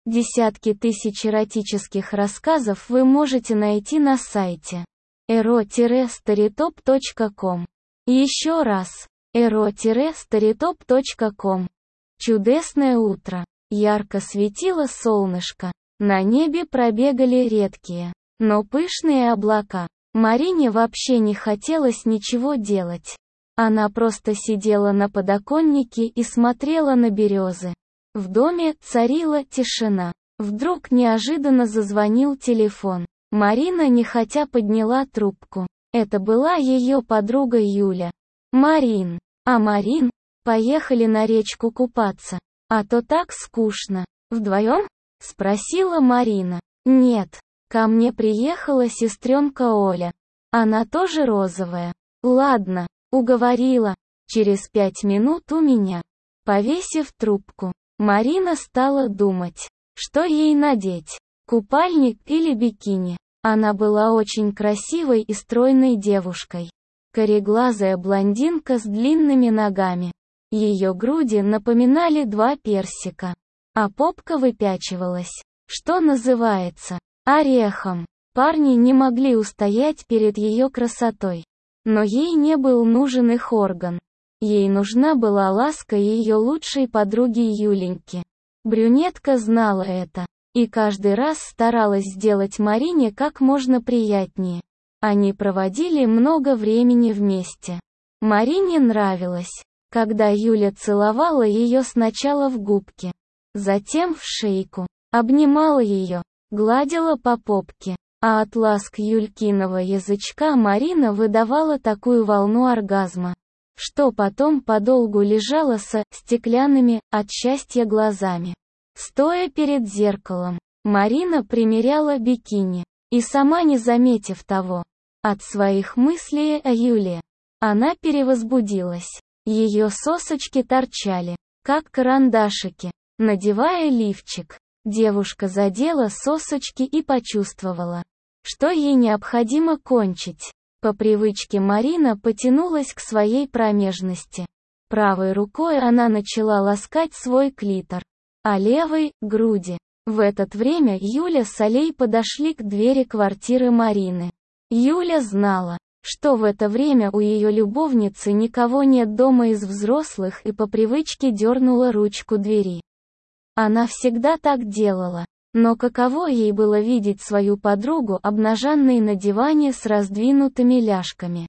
Десятки тысяч эротических рассказов вы можете найти на сайте ero-storytop.com. Еще раз, ero-storytop.com. Чудесное утро. Ярко светило солнышко. На небе пробегали редкие, но пышные облака. Марине вообще не хотелось ничего делать. Она просто сидела на подоконнике и смотрела на березы. В доме царила тишина. Вдруг неожиданно зазвонил телефон. Марина нехотя подняла трубку. Это была ее подруга Юля. «Марин, поехали на речку купаться. А то так скучно. Вдвоем?» — спросила Марина. «Нет, ко мне приехала сестренка Оля. Она тоже розовая. Ладно, уговорила. Через 5 минут у меня». Повесив трубку, Марина стала думать, что ей надеть, купальник или бикини. Она была очень красивой и стройной девушкой. Кареглазая блондинка с длинными ногами. Ее груди напоминали 2 персика, а попка выпячивалась, что называется, орехом. Парни не могли устоять перед ее красотой. Но ей не был нужен их орган. Ей нужна была ласка ее лучшей подруги Юленьки. Брюнетка знала это, и каждый раз старалась сделать Марине как можно приятнее. Они проводили много времени вместе. Марине нравилось, когда Юля целовала ее сначала в губки, затем в шейку, обнимала ее, гладила по попке, а от ласк Юлькиного язычка Марина выдавала такую волну оргазма, что потом подолгу лежала со стеклянными от счастья глазами. Стоя перед зеркалом, Марина примеряла бикини, и сама не заметив того, от своих мыслей о Юле, она перевозбудилась. Ее сосочки торчали, как карандашики. Надевая лифчик, девушка задела сосочки и почувствовала, что ей необходимо кончить. По привычке Марина потянулась к своей промежности. Правой рукой она начала ласкать свой клитор, а левой — груди. В это время Юля с Олей подошли к двери квартиры Марины. Юля знала, что в это время у ее любовницы никого нет дома из взрослых, и по привычке дернула ручку двери. Она всегда так делала. Но каково ей было видеть свою подругу обнаженной на диване с раздвинутыми ляжками.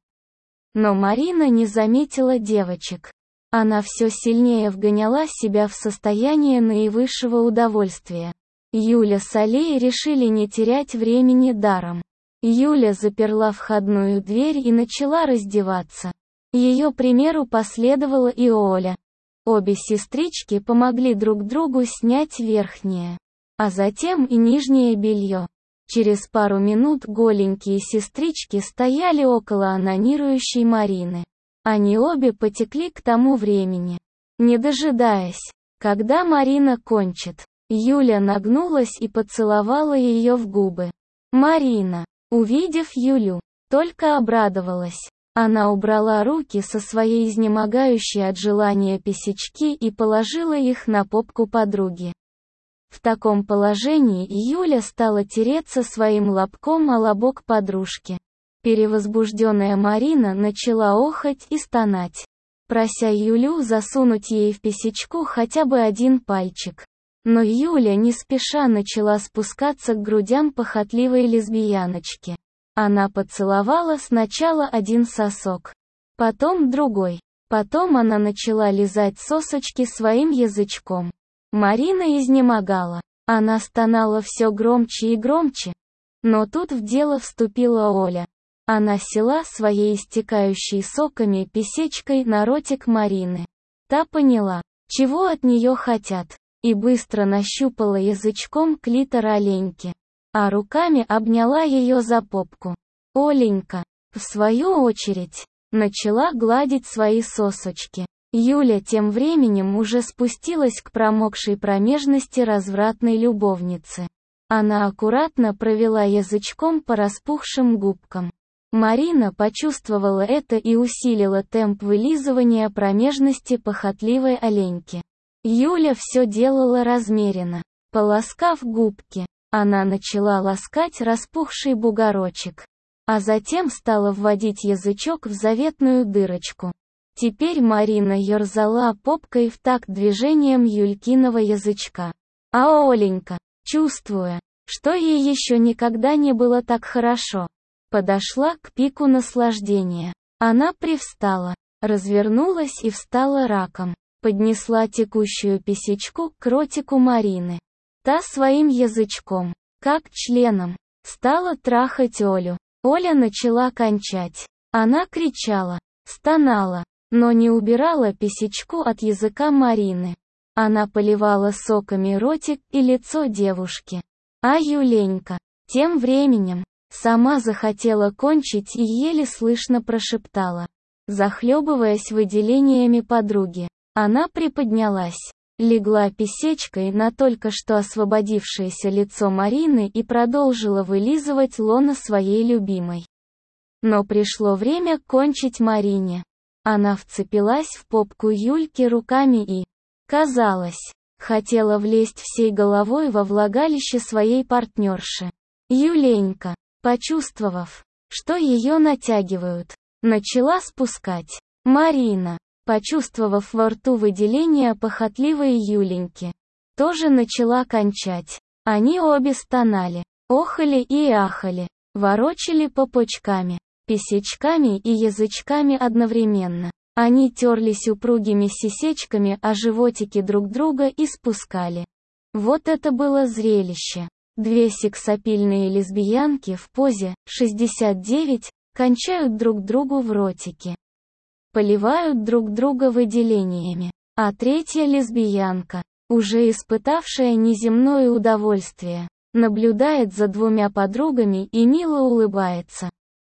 Но Марина не заметила девочек. Она все сильнее вгоняла себя в состояние наивысшего удовольствия. Юля с Олей решили не терять времени даром. Юля заперла входную дверь и начала раздеваться. Ее примеру последовала и Оля. Обе сестрички помогли друг другу снять верхнее, а затем и нижнее белье. Через пару минут голенькие сестрички стояли около онанирующей Марины. Они обе потекли к тому времени. Не дожидаясь, когда Марина кончит, Юля нагнулась и поцеловала ее в губы. Марина, увидев Юлю, только обрадовалась. Она убрала руки со своей изнемогающей от желания писечки и положила их на попку подруги. В таком положении Юля стала тереться своим лобком о лобок подружки. Перевозбужденная Марина начала охать и стонать, прося Юлю засунуть ей в писечку хотя бы один пальчик. Но Юля не спеша начала спускаться к грудям похотливой лесбияночки. Она поцеловала сначала один сосок, потом другой. Потом она начала лизать сосочки своим язычком. Марина изнемогала. Она стонала все громче и громче. Но тут в дело вступила Оля. Она села своей истекающей соками писечкой на ротик Марины. Та поняла, чего от нее хотят, и быстро нащупала язычком клитор Оленьки, а руками обняла ее за попку. Оленька, в свою очередь, начала гладить свои сосочки. Юля тем временем уже спустилась к промокшей промежности развратной любовницы. Она аккуратно провела язычком по распухшим губкам. Марина почувствовала это и усилила темп вылизывания промежности похотливой Оленьки. Юля все делала размеренно, Полоскав губки, она начала ласкать распухший бугорочек, а затем стала вводить язычок в заветную дырочку. Теперь Марина ёрзала попкой в такт движением Юлькиного язычка. А Оленька, чувствуя, что ей еще никогда не было так хорошо, подошла к пику наслаждения. Она привстала, развернулась и встала раком, поднесла текущую писечку к ротику Марины. Та своим язычком, как членом, стала трахать Олю. Оля начала кончать. Она кричала, стонала, но не убирала писечку от языка Марины. Она поливала соками ротик и лицо девушки. А Юленька, тем временем, сама захотела кончить и еле слышно прошептала, захлебываясь выделениями подруги. Она приподнялась, легла писечкой на только что освободившееся лицо Марины и продолжила вылизывать лоно своей любимой. Но пришло время кончить Марине. Она вцепилась в попку Юльки руками и, казалось, хотела влезть всей головой во влагалище своей партнерши. Юленька, почувствовав, что ее натягивают, начала спускать. Марина, почувствовав во рту выделения похотливой Юленьки, тоже начала кончать. Они обе стонали, охали и ахали, ворочали попочками, писечками и язычками одновременно. Они терлись упругими сисечками о животики друг друга и спускали. Вот это было зрелище. Две сексапильные лесбиянки в позе 69 кончают друг другу в ротики. Поливают друг друга выделениями. А третья лесбиянка, уже испытавшая неземное удовольствие, наблюдает за двумя подругами и мило улыбается.